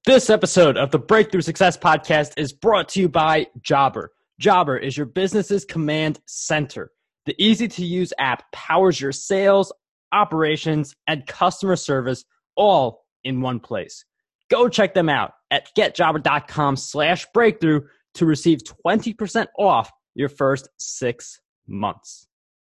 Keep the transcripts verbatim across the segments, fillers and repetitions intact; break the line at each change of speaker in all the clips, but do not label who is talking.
This episode of the Breakthrough Success Podcast is brought to you by Jobber. Jobber is your business's command center. The easy-to-use app powers your sales, operations, and customer service all in one place. Go check them out at getjobber.com slash breakthrough to receive twenty percent off your first six months.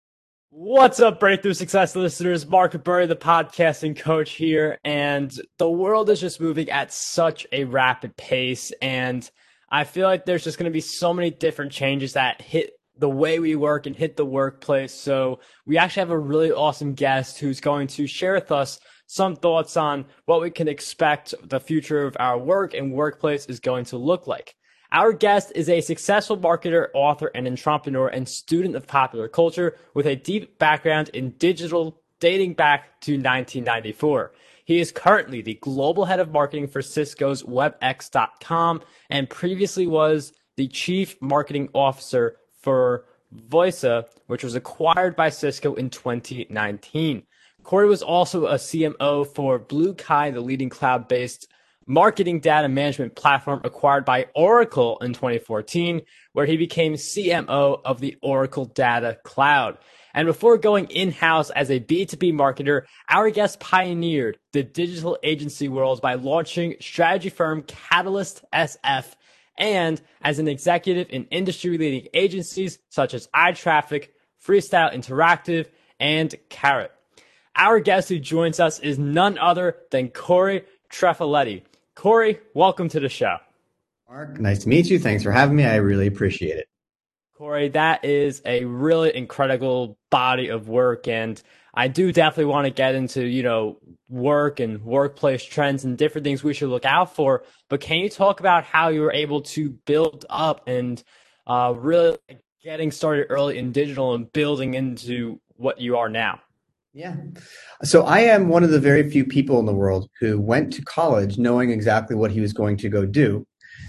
What's up, Breakthrough Success listeners? Mark Burry, the podcasting coach here, and the world is just moving at such a rapid pace, and I feel like there's just going to be so many different changes that hit the way we work and hit the workplace. So we actually have a really awesome guest who's going to share with us some thoughts on what we can expect the future of our work and workplace is going to look like. Our guest is a successful marketer, author, and entrepreneur and student of popular culture with a deep background in digital dating back to nineteen ninety-four. He is currently the global head of marketing for Cisco's WebEx dot com and previously was the chief marketing officer for Voisa, which was acquired by Cisco in twenty nineteen. Corey was also a C M O for BlueKai, the leading cloud-based marketing data management platform acquired by Oracle in twenty fourteen, where he became C M O of the Oracle Data Cloud. And before going in-house as a B two B marketer, our guest pioneered the digital agency world by launching strategy firm Catalyst S F and as an executive in industry-leading agencies such as iTraffic, Freestyle Interactive, and Carrot. Our guest who joins us is none other than Corey Trefaletti. Corey, welcome to the show.
Mark, nice to meet you. Thanks for having me. I really appreciate it.
Corey, that is a really incredible body of work, and I do definitely want to get into, you know, work and workplace trends and different things we should look out for. But can you talk about how you were able to build up and uh, really getting started early in digital and building into what you are now?
Yeah. So I am one of the very few people in the world who went to college knowing exactly what he was going to go do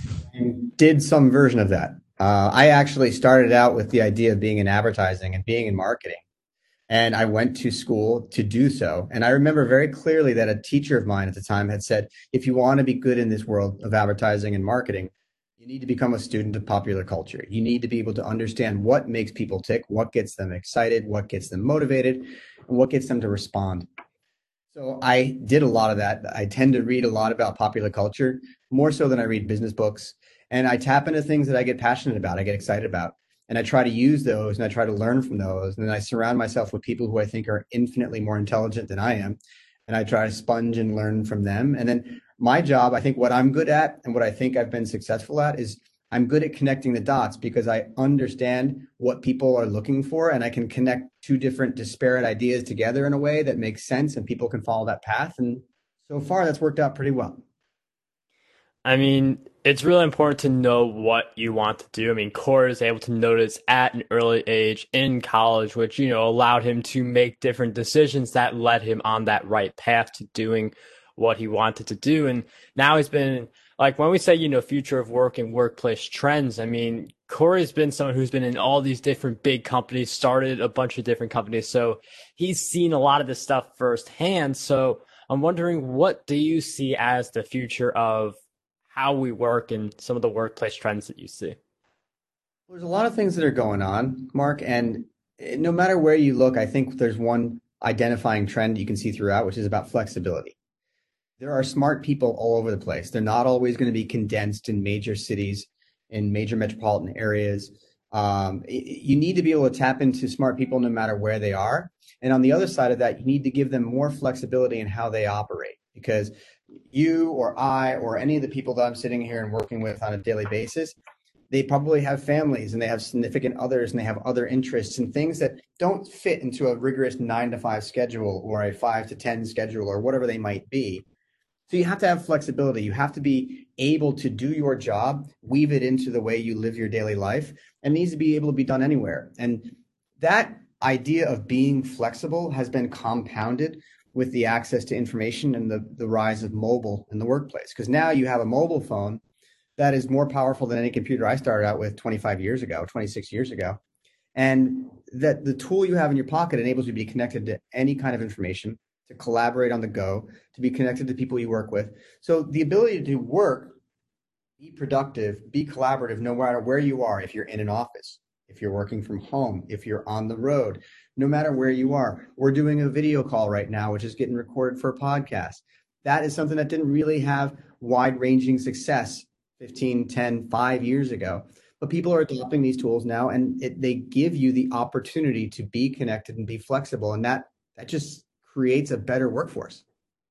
and did some version of that. Uh, I actually started out with the idea of being in advertising and being in marketing. And I went to school to do so. And I remember very clearly that a teacher of mine at the time had said, if you want to be good in this world of advertising and marketing, you need to become a student of popular culture. You need to be able to understand what makes people tick, what gets them excited, what gets them motivated, and what gets them to respond. So I did a lot of that. I tend to read a lot about popular culture, more so than I read business books. And I tap into things that I get passionate about, I get excited about. And I try to use those and I try to learn from those. And then I surround myself with people who I think are infinitely more intelligent than I am. And I try to sponge and learn from them. And then my job, I think what I'm good at and what I think I've been successful at is I'm good at connecting the dots because I understand what people are looking for and I can connect two different disparate ideas together in a way that makes sense and people can follow that path. And so far that's worked out pretty well.
I mean, it's really important to know what you want to do. I mean, Corey is able to notice at an early age in college, which, you know, allowed him to make different decisions that led him on that right path to doing what he wanted to do. And now he's been, like, when we say, you know, future of work and workplace trends, I mean, Corey's been someone who's been in all these different big companies, started a bunch of different companies. So he's seen a lot of this stuff firsthand. So I'm wondering, what do you see as the future of how we work and some of the workplace trends that you see?
There's a lot of things that are going on, Mark, and no matter where you look, I think there's one identifying trend you can see throughout, which is about flexibility. There are smart people all over the place. They're not always going to be condensed in major cities, in major metropolitan areas. Um, you need to be able to tap into smart people no matter where they are. And on the other side of that, you need to give them more flexibility in how they operate, because you or I or any of the people that I'm sitting here and working with on a daily basis, they probably have families and they have significant others and they have other interests and things that don't fit into a rigorous nine to five schedule or a five to ten schedule or whatever they might be. So you have to have flexibility. You have to be able to do your job, weave it into the way you live your daily life, and it needs to be able to be done anywhere. And that idea of being flexible has been compounded with the access to information and the, the rise of mobile in the workplace. Because now you have a mobile phone that is more powerful than any computer I started out with twenty-five years ago, twenty-six years ago. And that the tool you have in your pocket enables you to be connected to any kind of information to collaborate on the go, to be connected to people you work with. So the ability to work, be productive, be collaborative, no matter where you are, if you're in an office, if you're working from home, if you're on the road, no matter where you are. We're doing a video call right now, which is getting recorded for a podcast. That is something that didn't really have wide-ranging success fifteen, ten, five years ago. But people are adopting these tools now, and it, they give you the opportunity to be connected and be flexible. And that that just creates a better workforce.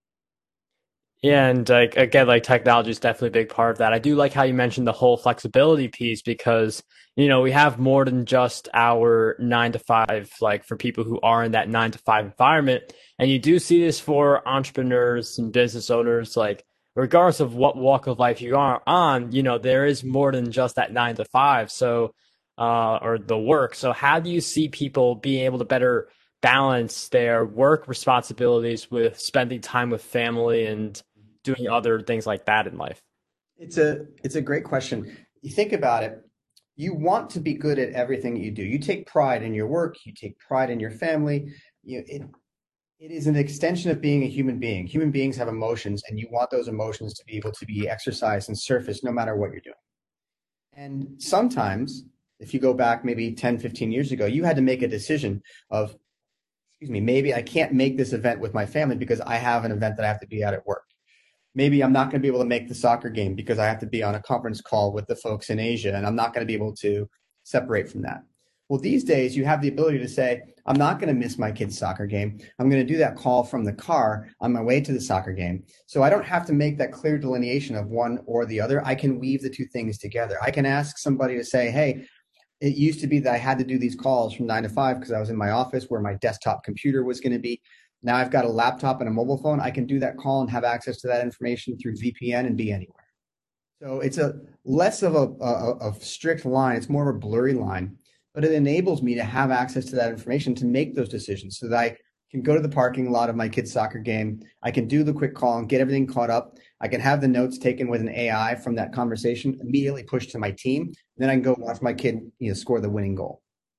Yeah, and like again, like technology is definitely a big part of that. I do like how you mentioned the whole flexibility piece because, you know, we have more than just our nine to five, like for people who are in that nine to five environment. And you do see this for entrepreneurs and business owners, like regardless of what walk of life you are on, you know, there is more than just that nine to five. So, uh, or the work. So how do you see people being able to better balance their work responsibilities with spending time with family and doing other things like that in life?
It's a it's a great question. You think about it, you want to be good at everything you do. You take pride in your work, you take pride in your family. You, it it is an extension of being a human being. Human beings have emotions, and you want those emotions to be able to be exercised and surfaced no matter what you're doing. And sometimes, if you go back maybe ten, fifteen years ago, you had to make a decision of, excuse me, maybe I can't make this event with my family because I have an event that I have to be at at work. Maybe I'm not going to be able to make the soccer game because I have to be on a conference call with the folks in Asia, and I'm not going to be able to separate from that. Well, these days you have the ability to say, I'm not going to miss my kid's soccer game. I'm going to do that call from the car on my way to the soccer game. So I don't have to make that clear delineation of one or the other. I can weave the two things together. I can ask somebody to say, hey, it used to be that I had to do these calls from nine to five because I was in my office where my desktop computer was going to be. Now I've got a laptop and a mobile phone. I can do that call and have access to that information through V P N and be anywhere. So it's a less of a, a, a strict line. It's more of a blurry line, but it enables me to have access to that information to make those decisions so that I can go to the parking lot of my kid's soccer game. I can do the quick call and get everything caught up. I can have the notes taken with an A I from that conversation, immediately pushed to my team. Then I can go watch my kid, you know, score the winning goal.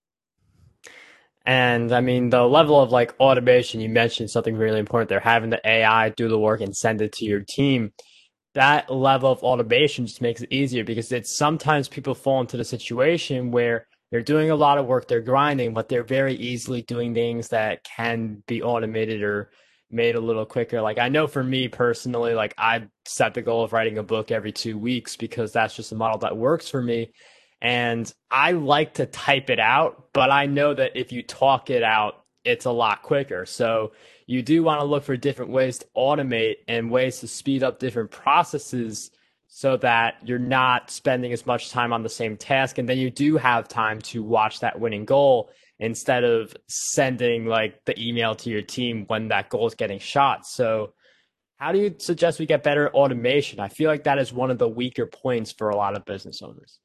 And I mean, the level of like automation, you mentioned something really important there, having the A I do the work and send it to your team. That level of automation just makes it easier because it's sometimes people fall into the situation where they're doing a lot of work, they're grinding, but they're very easily doing things that can be automated or made a little quicker. Like I know for me personally, like I've set the goal of writing a book every two weeks because that's just a model that works for me. And I like to type it out, but I know that if you talk it out, it's a lot quicker. So you do want to look for different ways to automate and ways to speed up different processes so that you're not spending as much time on the same task. And then you do have time to watch that winning goal instead of sending like the email to your team when that goal is getting shot. So how do you suggest we get better automation? I feel like that is one of the weaker points for a lot of business owners.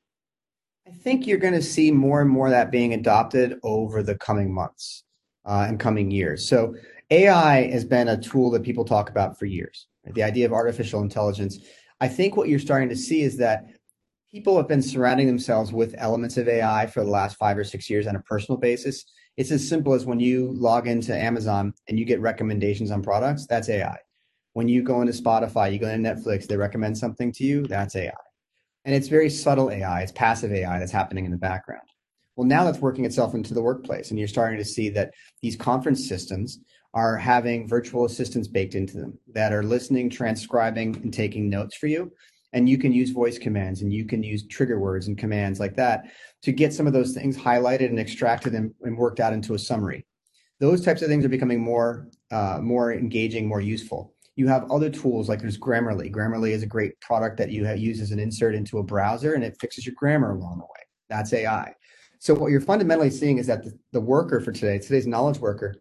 I think you're going to see more and more of that being adopted over the coming months uh, and coming years. So A I has been a tool that people talk about for years. Right? The idea of artificial intelligence. I think what you're starting to see is that people have been surrounding themselves with elements of A I for the last five or six years on a personal basis. It's as simple as when you log into Amazon and you get recommendations on products, that's A I. When you go into Spotify, you go into Netflix, they recommend something to you, that's A I. And it's very subtle A I. It's passive A I that's happening in the background. Well, now that's working itself into the workplace. And you're starting to see that these conference systems are having virtual assistants baked into them that are listening, transcribing, and taking notes for you. And you can use voice commands and you can use trigger words and commands like that to get some of those things highlighted and extracted and, and worked out into a summary. Those types of things are becoming more, uh, more engaging, more useful. You have other tools like there's Grammarly. Grammarly is a great product that you have, use as an insert into a browser and it fixes your grammar along the way. That's A I. So what you're fundamentally seeing is that the, the worker for today, today's knowledge worker,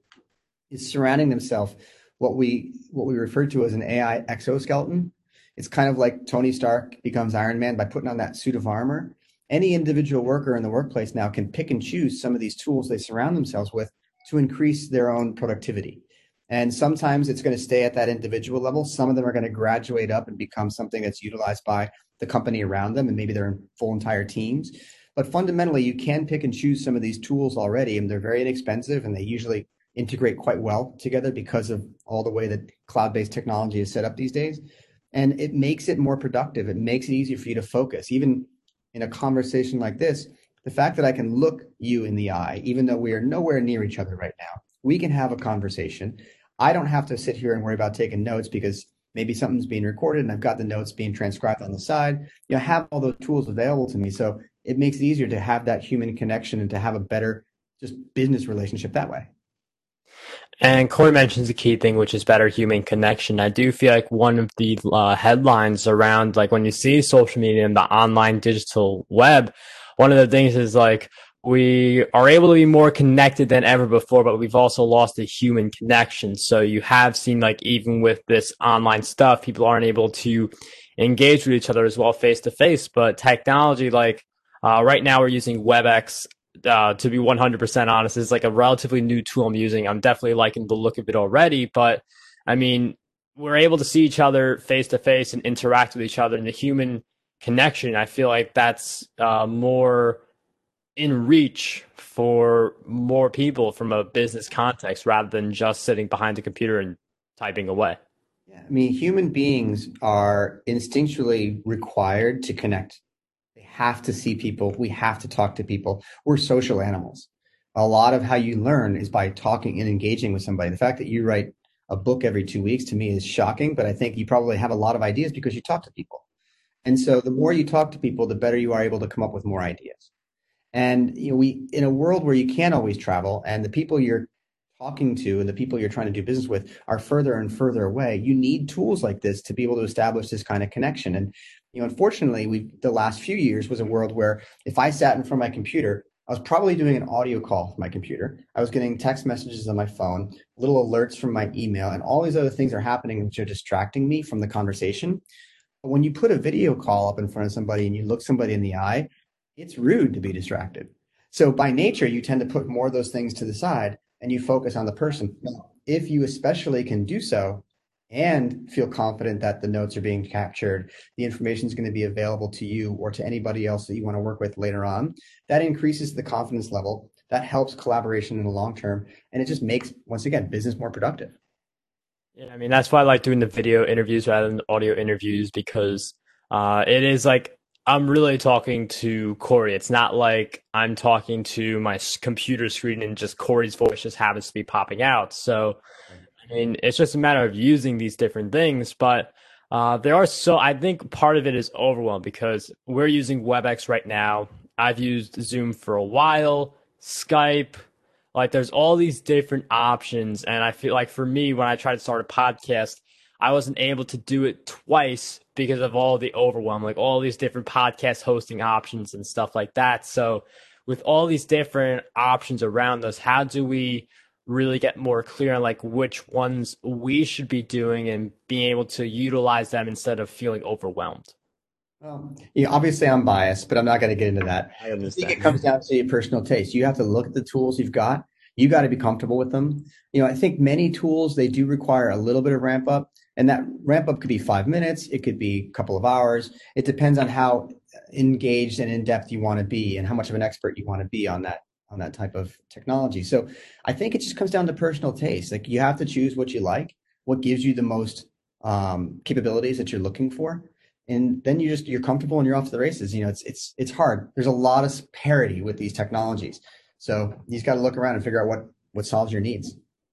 is surrounding themselves what we what we refer to as an A I exoskeleton. It's kind of like Tony Stark becomes Iron Man by putting on that suit of armor. Any individual worker in the workplace now can pick and choose some of these tools they surround themselves with to increase their own productivity. And sometimes it's going to stay at that individual level. Some of them are going to graduate up and become something that's utilized by the company around them, and maybe they're full entire teams. But fundamentally, you can pick and choose some of these tools already, and they're very inexpensive, and they usually integrate quite well together because of all the way that cloud-based technology is set up these days. And it makes it more productive. It makes it easier for you to focus. Even in a conversation like this, the fact that I can look you in the eye, even though we are nowhere near each other right now, we can have a conversation. I don't have to sit here and worry about taking notes because maybe something's being recorded and I've got the notes being transcribed on the side. You know, I have all those tools available to me. So it makes it easier to have that human connection and to have a better just business relationship that way.
And Corey mentions a key thing, which is better human connection. I do feel like one of the uh, headlines around, like when you see social media and the online digital web, one of the things is like, we are able to be more connected than ever before, but we've also lost the human connection. So you have seen, like, even with this online stuff, people aren't able to engage with each other as well face to face. But technology, like uh, right now we're using WebEx. Uh, to be one hundred percent honest, is like a relatively new tool I'm using. I'm definitely liking the look of it already, but I mean, we're able to see each other face to face and interact with each other, and the human connection, I feel like that's uh, more in reach for more people from a business context rather than just sitting behind a computer and typing away.
Yeah, I mean, human beings are instinctually required to connect. They have to see people. We have to talk to people. We're social animals. A lot of how you learn is by talking and engaging with somebody. The fact that you write a book every two weeks to me is shocking, but I think you probably have a lot of ideas because you talk to people. And so the more you talk to people, the better you are able to come up with more ideas. And you know, we in a world where you can't always travel, and the people you're talking to and the people you're trying to do business with are further and further away, you need tools like this to be able to establish this kind of connection. And you know, unfortunately, we the last few years was a world where if I sat in front of my computer, I was probably doing an audio call with my computer. I was getting text messages on my phone, little alerts from my email, and all these other things are happening which are distracting me from the conversation. But when you put a video call up in front of somebody and you look somebody in the eye, it's rude to be distracted. So by nature, you tend to put more of those things to the side and you focus on the person. Now, if you especially can do so and feel confident that the notes are being captured, the information is going to be available to you or to anybody else that you want to work with later on, that increases the confidence level. That helps collaboration in the long term. And it just makes, once again, business more productive.
Yeah, I mean, that's why I like doing the video interviews rather than the audio interviews because uh, it is like I'm really talking to Corey. It's not like I'm talking to my computer screen and just Corey's voice just happens to be popping out. So, I mean, it's just a matter of using these different things. But uh, there are so I think part of it is overwhelmed because we're using WebEx right now. I've used Zoom for a while, Skype. Like there's all these different options. And I feel like for me, when I tried to start a podcast, I wasn't able to do it twice because of all the overwhelm, like all these different podcast hosting options and stuff like that. So with all these different options around us, how do we really get more clear on like which ones we should be doing and being able to utilize them instead of feeling overwhelmed?
Well, you know, obviously I'm biased, but I'm not going to get into that.
I
I think
understand.
it comes down to your personal taste. You have to look at the tools you've got. You got to be comfortable with them. You know, I think many tools, they do require a little bit of ramp up, and that ramp up could be five minutes. It could be a couple of hours. It depends on how engaged and in depth you want to be and how much of an expert you want to be on that, on that type of technology. So I think it just comes down to personal taste. Like you have to choose what you like, what gives you the most um, capabilities that you're looking for. And then you just, you're comfortable and you're off to the races. You know, it's, it's, it's hard. There's a lot of parity with these technologies. So you just got to look around and figure out what, what solves your needs.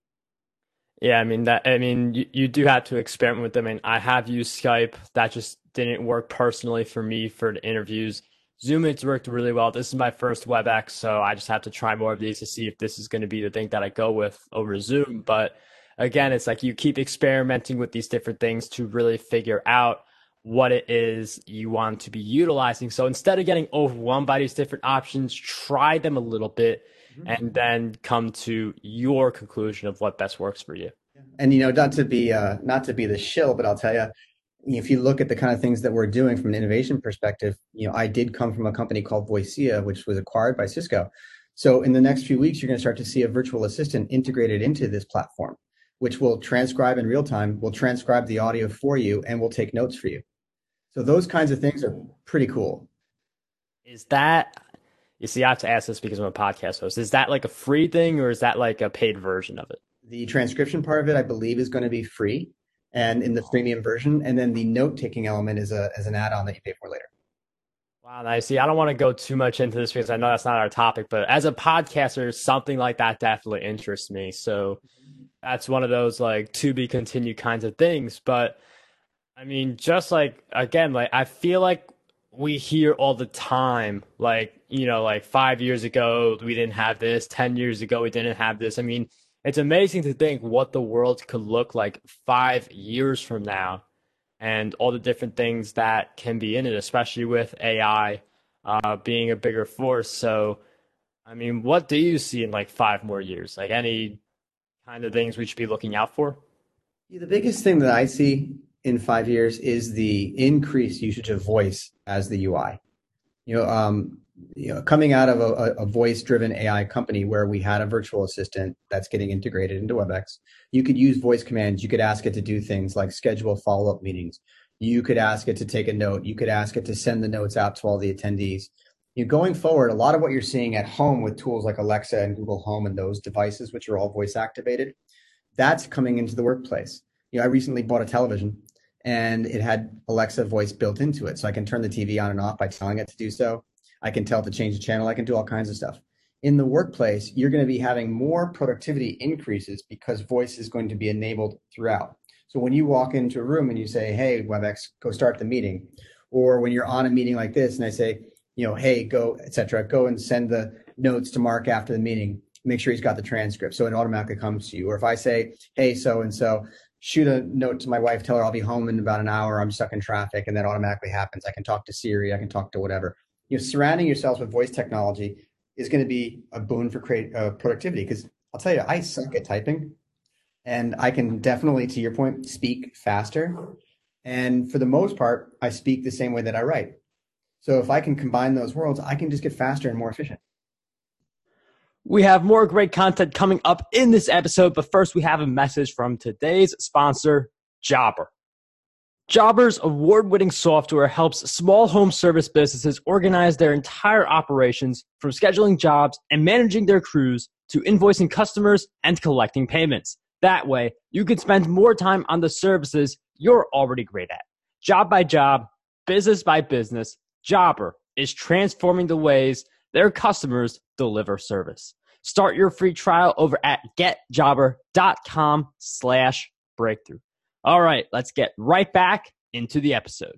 Yeah, I mean that. I mean, you, you do have to experiment with them. And I have used Skype. That just didn't work personally for me for the interviews. Zoom, it's worked really well. This is my first WebEx, so I just have to try more of these to see if this is going to be the thing that I go with over Zoom. But again, it's like you keep experimenting with these different things to really figure out what it is you want to be utilizing. So instead of getting overwhelmed by these different options, try them a little bit mm-hmm. and then come to your conclusion of what best works for you.
And, you know, not to be, uh, not to be the shill, but I'll tell you, if you look at the kind of things that we're doing from an innovation perspective, you know, I did come from a company called Voicea, which was acquired by Cisco. So in the next few weeks, you're going to start to see a virtual assistant integrated into this platform, which will transcribe in real time, will transcribe the audio for you, and will take notes for you. So those kinds of things are pretty cool.
Is that, You see, I have to ask this because I'm a podcast host. Is that like a free thing or is that like a paid version of it?
The transcription part of it, I believe, is going to be free and in the freemium version. And then the note taking element is a as an add-on that you pay for later.
Wow, nice. See, I don't want to go too much into this because I know that's not our topic, but as a podcaster, something like that definitely interests me. So that's one of those like to be continued kinds of things. But I mean, just like again, like I feel like we hear all the time, like, you know, like five years ago we didn't have this, ten years ago we didn't have this. I mean, it's amazing to think what the world could look like five years from now and all the different things that can be in it, especially with A I uh, being a bigger force. So, I mean, what do you see in like five more years? Like any kind of things we should be looking out for?
Yeah, the biggest thing that I see in five years is the increased usage of voice as the U I. You know, um, you know, coming out of a, a voice-driven A I company where we had a virtual assistant that's getting integrated into WebEx, you could use voice commands. You could ask it to do things like schedule follow-up meetings. You could ask it to take a note. You could ask it to send the notes out to all the attendees. You know, going forward, a lot of what you're seeing at home with tools like Alexa and Google Home and those devices, which are all voice activated, that's coming into the workplace. You know, I recently bought a television and it had Alexa voice built into it. So I can turn the T V on and off by telling it to do so. I can tell it to change the channel. I can do all kinds of stuff. In the workplace, you're going to be having more productivity increases because voice is going to be enabled throughout. So when you walk into a room and you say, hey, WebEx, go start the meeting, or when you're on a meeting like this and I say, you know, hey, go, et cetera, go and send the notes to Mark after the meeting, make sure he's got the transcript. So it automatically comes to you. Or if I say, hey, so-and-so, shoot a note to my wife, tell her I'll be home in about an hour, I'm stuck in traffic, and that automatically happens. I can talk to Siri, I can talk to whatever. You know, surrounding yourselves with voice technology is going to be a boon for create uh, productivity. Because I'll tell you, I suck at typing, and I can definitely, to your point, speak faster. And for the most part, I speak the same way that I write. So if I can combine those worlds, I can just get faster and more efficient.
We have more great content coming up in this episode, but first we have a message from today's sponsor, Jobber. Jobber's award-winning software helps small home service businesses organize their entire operations, from scheduling jobs and managing their crews to invoicing customers and collecting payments. That way, you can spend more time on the services you're already great at. Job by job, business by business, Jobber is transforming the ways their customers deliver service. Start your free trial over at getjobber.com slash breakthrough. All right, let's get right back into the episode.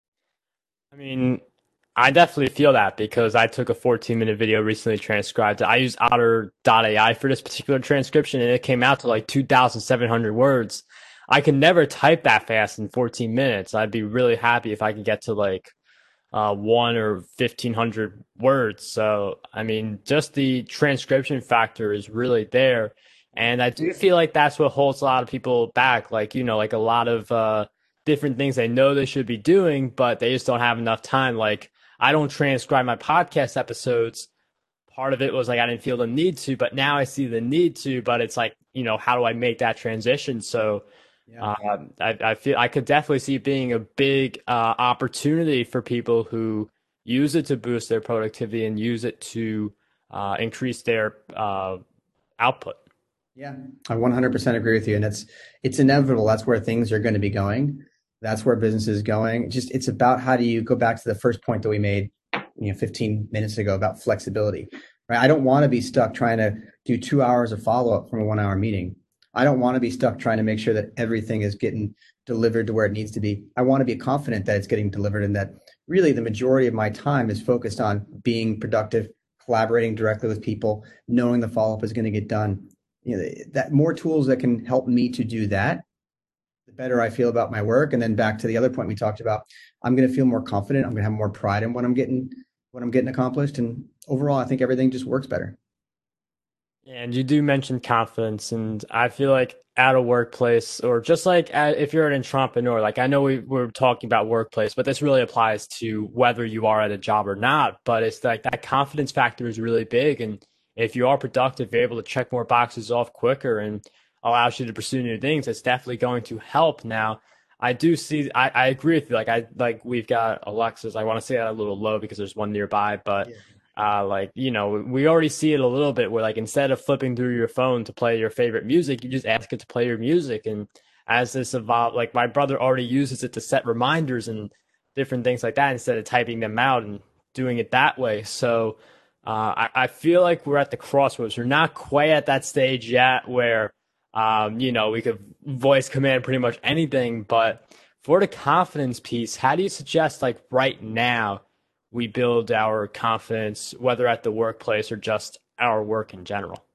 I mean, I definitely feel that because I took a fourteen minute video recently transcribed. I used otter dot A I for this particular transcription and it came out to like two thousand seven hundred words. I can never type that fast in fourteen minutes. I'd be really happy if I could get to like uh, one or fifteen hundred words. So, I mean, just the transcription factor is really there. And I do feel like that's what holds a lot of people back. Like, you know, like a lot of uh, different things they know they should be doing, but they just don't have enough time. Like, I don't transcribe my podcast episodes. Part of it was like I didn't feel the need to, but now I see the need to. But it's like, you know, how do I make that transition? So
Yeah.
um, I, I feel I could definitely see it being a big uh, opportunity for people who use it to boost their productivity and use it to uh, increase their uh, output.
Yeah, I one hundred percent agree with you. And it's it's inevitable. That's where things are going to be going. That's where business is going. Just it's about how do you go back to the first point that we made, you know, fifteen minutes ago about flexibility, right? I don't want to be stuck trying to do two hours of follow-up from a one-hour meeting. I don't want to be stuck trying to make sure that everything is getting delivered to where it needs to be. I want to be confident that it's getting delivered and that really the majority of my time is focused on being productive, collaborating directly with people, knowing the follow-up is going to get done. You know, that more tools that can help me to do that, the better I feel about my work. And then back to the other point we talked about, I'm going to feel more confident. I'm going to have more pride in what I'm getting, what I'm getting accomplished. And overall, I think everything just works better.
And you do mention confidence, and I feel like at a workplace or just like at, if you're an entrepreneur, like I know we, we're talking about workplace, but this really applies to whether you are at a job or not. But it's like that confidence factor is really big. And if you are productive, you're able to check more boxes off quicker and allows you to pursue new things. It's definitely going to help. Now, I do see, I, I agree with you. Like I, like we've got Alexas. I want to say that a little low because there's one nearby, but
Yeah.
Uh, like, you know, we already see it a little bit where like instead of flipping through your phone to play your favorite music, you just ask it to play your music. And as this evolved, like my brother already uses it to set reminders and different things like that instead of typing them out and doing it that way. So uh, I, I feel like we're at the crossroads. We're not quite at that stage yet where, um, you know, we could voice command pretty much anything. But for the confidence piece, how do you suggest like right now we build our confidence, whether at the workplace or just our work in general?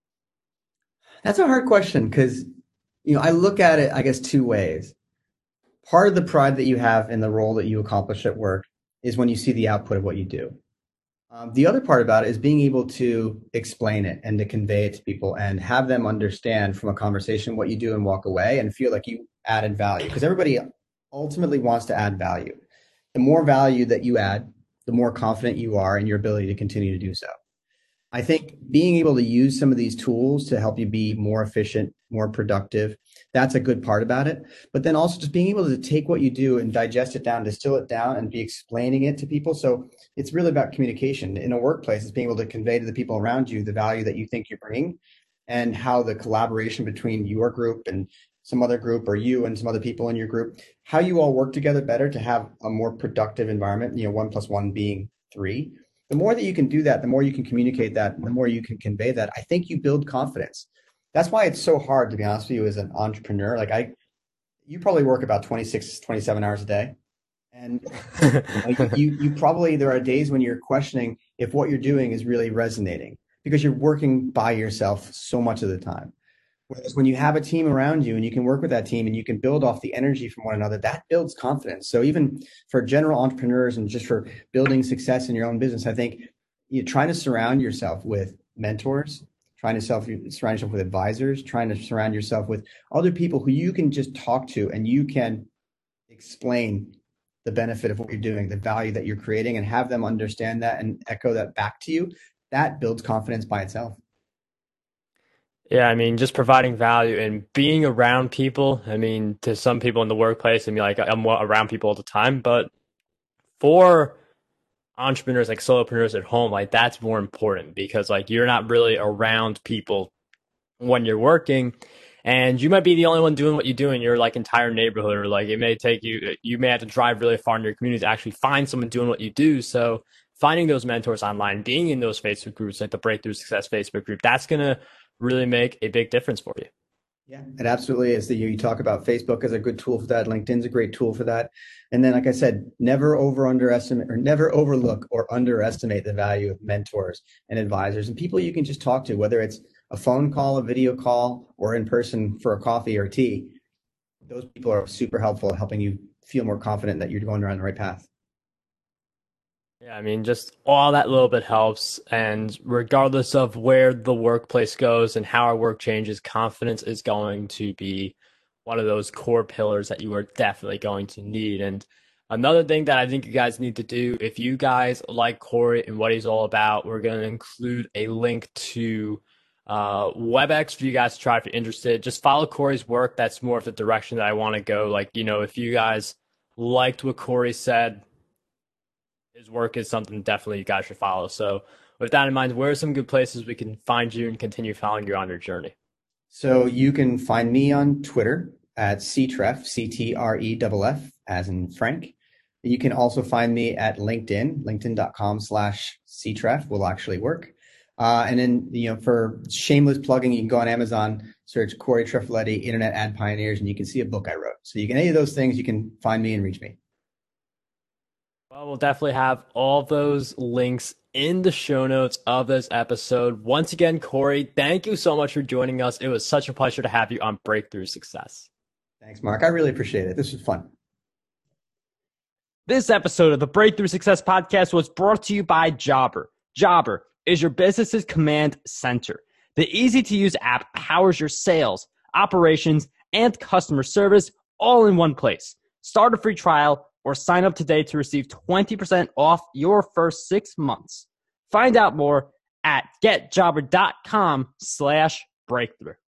That's a hard question because, you know, I look at it, I guess, two ways. Part of the pride that you have in the role that you accomplish at work is when you see the output of what you do. Um, the other part about it is being able to explain it and to convey it to people and have them understand from a conversation what you do and walk away and feel like you added value. Because everybody ultimately wants to add value. The more value that you add, the more confident you are in your ability to continue to do so. I think being able to use some of these tools to help you be more efficient, more productive, that's a good part about it. But then also just being able to take what you do and digest it down, distill it down, and be explaining it to people. So it's really about communication. In a workplace, it's being able to convey to the people around you the value that you think you're bringing and how the collaboration between your group and some other group or you and some other people in your group, how you all work together better to have a more productive environment, you know, one plus one being three. The more that you can do that, the more you can communicate that, the more you can convey that, I think you build confidence. That's why it's so hard, to be honest with you, as an entrepreneur. Like I, you probably work about twenty-six, twenty-seven hours a day. And like you, you probably, there are days when you're questioning if what you're doing is really resonating because you're working by yourself so much of the time. Whereas when you have a team around you and you can work with that team and you can build off the energy from one another, that builds confidence. So even for general entrepreneurs and just for building success in your own business, I think you're trying to surround yourself with mentors, trying to self, surround yourself with advisors, trying to surround yourself with other people who you can just talk to and you can explain the benefit of what you're doing, the value that you're creating, and have them understand that and echo that back to you. That builds confidence by itself.
Yeah, I mean, just providing value and being around people. I mean, to some people in the workplace, I mean, like I'm around people all the time, but for entrepreneurs, like solopreneurs at home, like that's more important because like you're not really around people when you're working, and you might be the only one doing what you do in your like entire neighborhood, or like it may take you, you may have to drive really far in your community to actually find someone doing what you do. So finding those mentors online, being in those Facebook groups, like the Breakthrough Success Facebook group, that's gonna really make a big difference for you.
Yeah, it absolutely is. That you talk about Facebook as a good tool for that. LinkedIn's a great tool for that. And then, like I said, never over underestimate or never overlook or underestimate the value of mentors and advisors and people you can just talk to, whether it's a phone call, a video call, or in person for a coffee or tea. Those people are super helpful at helping you feel more confident that you're going around the right path.
Yeah, I mean, just all that little bit helps. And regardless of where the workplace goes and how our work changes, confidence is going to be one of those core pillars that you are definitely going to need. And another thing that I think you guys need to do, if you guys like Corey and what he's all about, we're going to include a link to uh, WebEx for you guys to try if you're interested. Just follow Corey's work. That's more of the direction that I want to go. Like, you know, if you guys liked what Corey said, his work is something definitely you guys should follow. So with that in mind, where are some good places we can find you and continue following you on your journey?
So you can find me on Twitter at Ctref, C T R E F F, as in Frank. You can also find me at LinkedIn, linkedin.com slash Ctref will actually work. Uh, and then, you know, for shameless plugging, you can go on Amazon, search Corey Trefaletti, Internet Ad Pioneers, and you can see a book I wrote. So you can, any of those things, you can find me and reach me.
Well, we'll definitely have all those links in the show notes of this episode. Once again, Corey, thank you so much for joining us. It was such a pleasure to have you on Breakthrough Success.
Thanks, Mark. I really appreciate it. This was fun.
This episode of the Breakthrough Success Podcast was brought to you by Jobber. Jobber is your business's command center. The easy-to-use app powers your sales, operations, and customer service all in one place. Start a free trial or sign up today to receive twenty percent off your first six months. Find out more at getjobber.com slash breakthrough.